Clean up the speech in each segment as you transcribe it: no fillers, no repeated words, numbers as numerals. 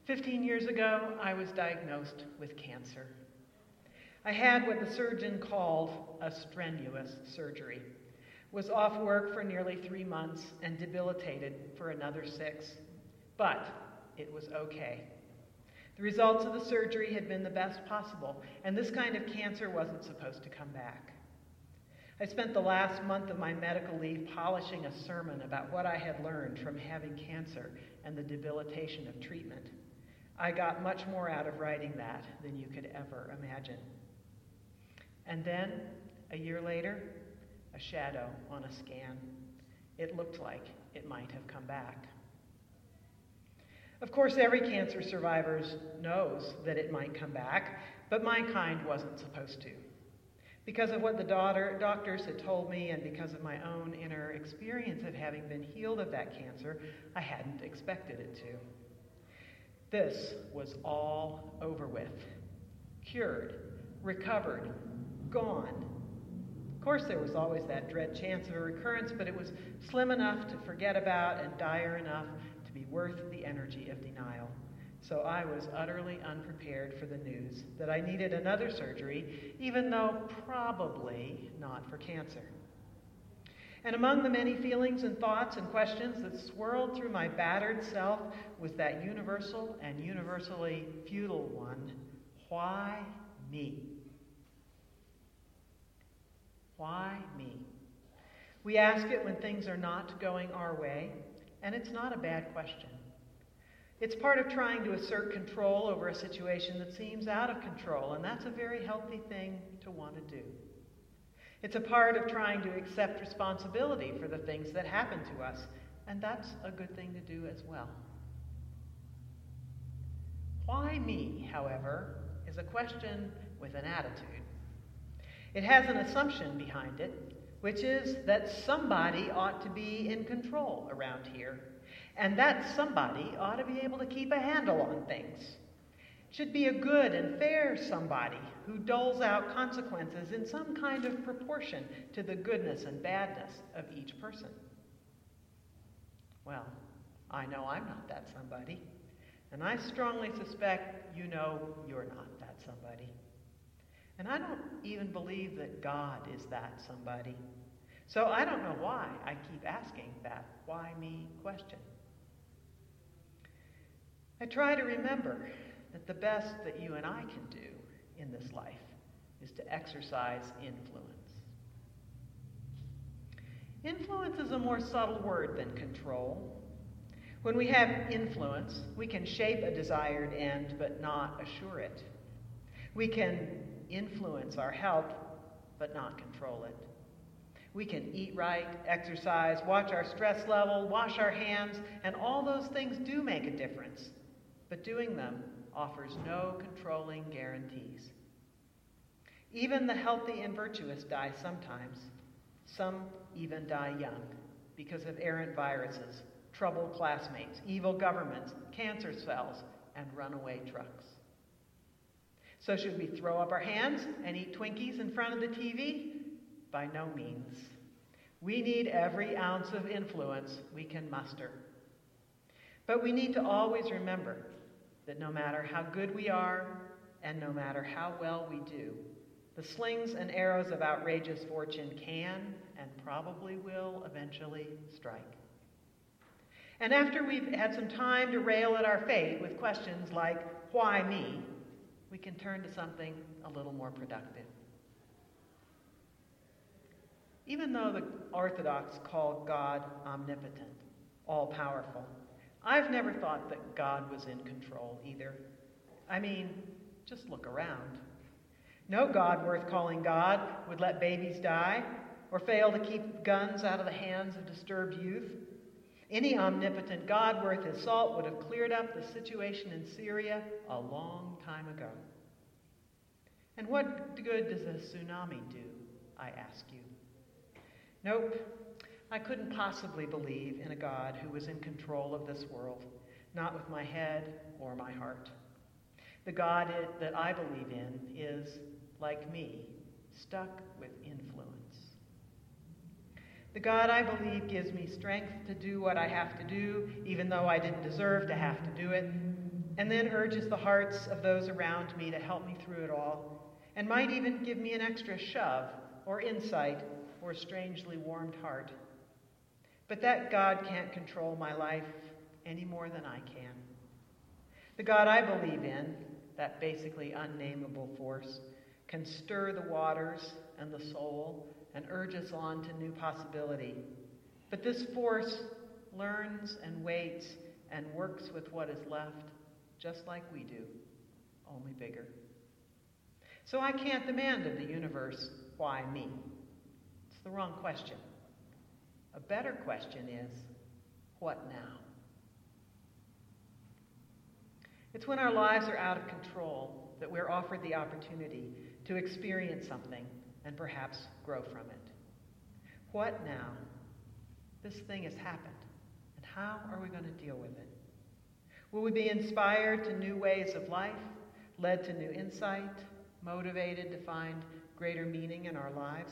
15 years ago, I was diagnosed with cancer. I had what the surgeon called a strenuous surgery, was off work for nearly 3 months and debilitated for another 6. But it was okay. The results of the surgery had been the best possible, and this kind of cancer wasn't supposed to come back. I spent the last month of my medical leave polishing a sermon about what I had learned from having cancer and the debilitation of treatment. I got much more out of writing that than you could ever imagine. And then, a year later, a shadow on a scan. It looked like it might have come back. Of course, every cancer survivor knows that it might come back, but my kind wasn't supposed to. Because of what the doctors had told me and because of my own inner experience of having been healed of that cancer, I hadn't expected it to. This was all over with. Cured, recovered, gone. Of course, there was always that dread chance of a recurrence, but it was slim enough to forget about and dire enough to be worth the energy of denial. So I was utterly unprepared for the news that I needed another surgery, even though probably not for cancer. And among the many feelings and thoughts and questions that swirled through my battered self was that universal and universally futile one: why me? Why me? We ask it when things are not going our way, and it's not a bad question. It's part of trying to assert control over a situation that seems out of control, and that's a very healthy thing to want to do. It's a part of trying to accept responsibility for the things that happen to us, and that's a good thing to do as well. Why me, however, is a question with an attitude. It has an assumption behind it, which is that somebody ought to be in control around here, and that somebody ought to be able to keep a handle on things. It should be a good and fair somebody who doles out consequences in some kind of proportion to the goodness and badness of each person. Well, I know I'm not that somebody, and I strongly suspect you know you're not that somebody. And I don't even believe that God is that somebody. So I don't know why I keep asking that why me question. I try to remember that the best that you and I can do in this life is to exercise influence. Influence is a more subtle word than control. When we have influence, we can shape a desired end but not assure it. We can influence our health but not control it. We can eat right, exercise, watch our stress level, wash our hands, and all those things do make a difference. But doing them offers no controlling guarantees. Even the healthy and virtuous die sometimes. Some even die young because of errant viruses, troubled classmates, evil governments, cancer cells, and runaway trucks. So should we throw up our hands and eat Twinkies in front of the TV? By no means. We need every ounce of influence we can muster. But we need to always remember that no matter how good we are and no matter how well we do, the slings and arrows of outrageous fortune can and probably will eventually strike. And after we've had some time to rail at our fate with questions like, why me? We can turn to something a little more productive. Even though the Orthodox call God omnipotent, all-powerful, I've never thought that God was in control either. I mean, just look around. No God worth calling God would let babies die or fail to keep guns out of the hands of disturbed youth. Any omnipotent God worth his salt would have cleared up the situation in Syria a long time ago. And what good does a tsunami do, I ask you? Nope, I couldn't possibly believe in a God who was in control of this world, not with my head or my heart. The God that I believe in is, like me, stuck with influence. The God I believe gives me strength to do what I have to do, even though I didn't deserve to have to do it, and then urges the hearts of those around me to help me through it all, and might even give me an extra shove or insight or a strangely warmed heart. But that God can't control my life any more than I can. The God I believe in, that basically unnameable force, can stir the waters and the soul and urge us on to new possibility. But this force learns and waits and works with what is left, just like we do, only bigger. So I can't demand of the universe, why me? It's the wrong question. A better question is, what now? It's when our lives are out of control that we're offered the opportunity to experience something and perhaps grow from it. What now? This thing has happened, and how are we going to deal with it? Will we be inspired to new ways of life, led to new insight, motivated to find greater meaning in our lives?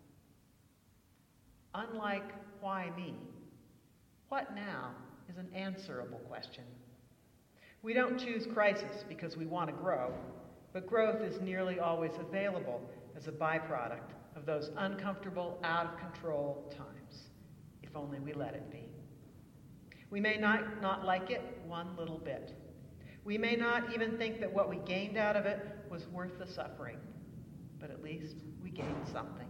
Unlike why me, what now is an answerable question. We don't choose crisis because we want to grow, but growth is nearly always available as a byproduct of those uncomfortable, out-of-control times, if only we let it be. We may not like it one little bit. We may not even think that what we gained out of it was worth the suffering, but at least we gained something.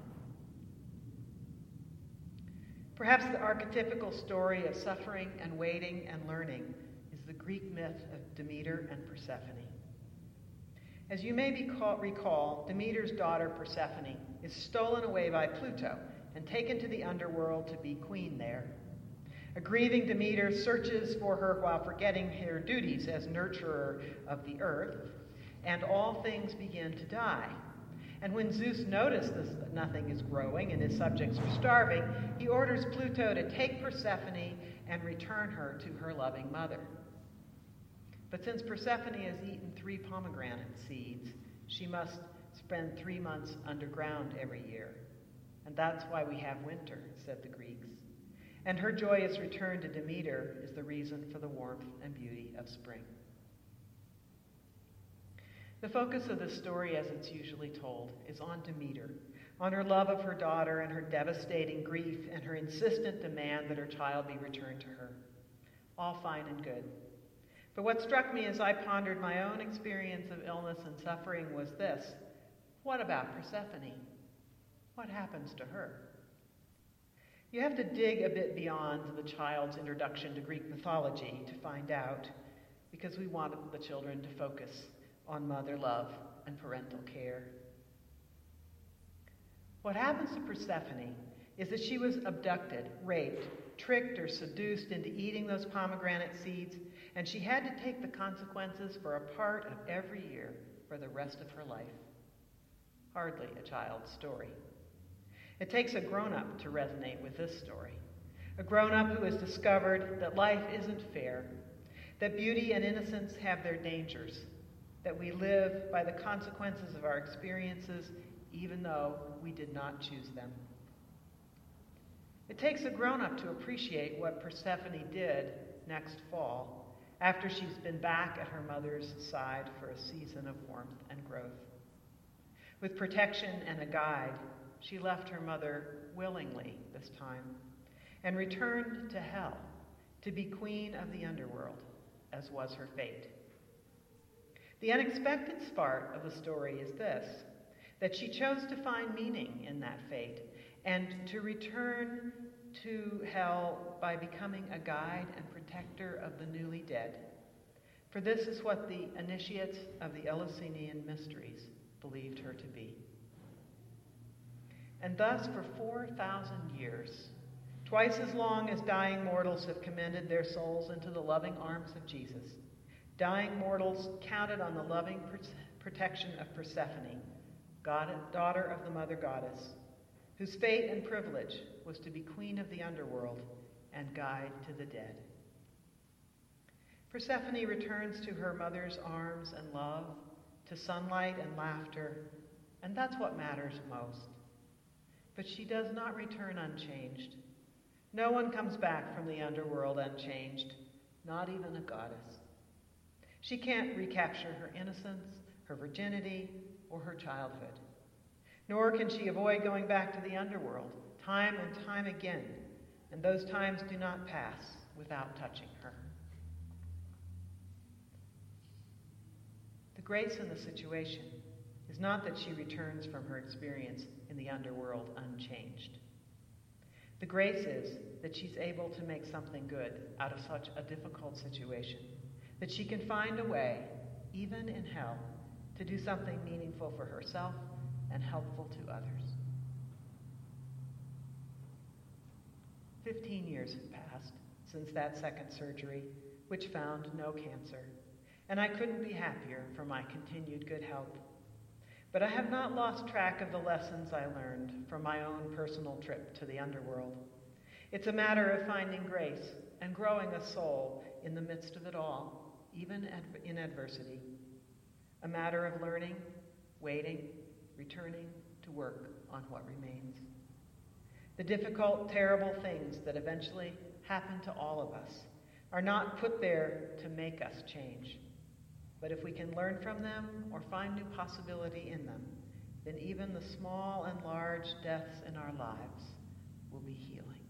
Perhaps the archetypical story of suffering and waiting and learning is the Greek myth of Demeter and Persephone. As you may recall, Demeter's daughter Persephone is stolen away by Pluto and taken to the underworld to be queen there. A grieving Demeter searches for her while forgetting her duties as nurturer of the earth, and all things begin to die. And when Zeus notices that nothing is growing and his subjects are starving, he orders Pluto to take Persephone and return her to her loving mother. But since Persephone has eaten 3 pomegranate seeds, she must spend 3 months underground every year. And that's why we have winter, said the Greeks. And her joyous return to Demeter is the reason for the warmth and beauty of spring. The focus of the story, as it's usually told, is on Demeter, on her love of her daughter and her devastating grief and her insistent demand that her child be returned to her. All fine and good. But what struck me as I pondered my own experience of illness and suffering was this: what about Persephone? What happens to her? You have to dig a bit beyond the child's introduction to Greek mythology to find out, because we wanted the children to focus on mother love and parental care. What happens to Persephone is that she was abducted, raped, tricked, or seduced into eating those pomegranate seeds, and she had to take the consequences for a part of every year for the rest of her life. Hardly a child's story. It takes a grown-up to resonate with this story. A grown-up who has discovered that life isn't fair, that beauty and innocence have their dangers, that we live by the consequences of our experiences even though we did not choose them. It takes a grown-up to appreciate what Persephone did next fall, after she's been back at her mother's side for a season of warmth and growth. With protection and a guide, she left her mother willingly this time and returned to hell to be queen of the underworld, as was her fate. The unexpected part of the story is this: that she chose to find meaning in that fate and to return to hell by becoming a guide and protector of the newly dead. For this is what the initiates of the Eleusinian mysteries believed her to be. And thus, for 4,000 years, twice as long as dying mortals have commended their souls into the loving arms of Jesus, dying mortals counted on the loving protection of Persephone, daughter of the mother goddess, whose fate and privilege was to be queen of the underworld and guide to the dead. Persephone returns to her mother's arms and love, to sunlight and laughter, and that's what matters most. But she does not return unchanged. No one comes back from the underworld unchanged, not even a goddess. She can't recapture her innocence, her virginity, or her childhood. Nor can she avoid going back to the underworld time and time again, and those times do not pass without touching her. The grace in the situation is not that she returns from her experience in the underworld unchanged. The grace is that she's able to make something good out of such a difficult situation, that she can find a way, even in hell, to do something meaningful for herself and helpful to others. 15 years have passed since that second surgery, which found no cancer, and I couldn't be happier for my continued good health. But I have not lost track of the lessons I learned from my own personal trip to the underworld. It's a matter of finding grace and growing a soul in the midst of it all, even in adversity. A matter of learning, waiting, returning to work on what remains. The difficult, terrible things that eventually happen to all of us are not put there to make us change. But if we can learn from them or find new possibility in them, then even the small and large deaths in our lives will be healing.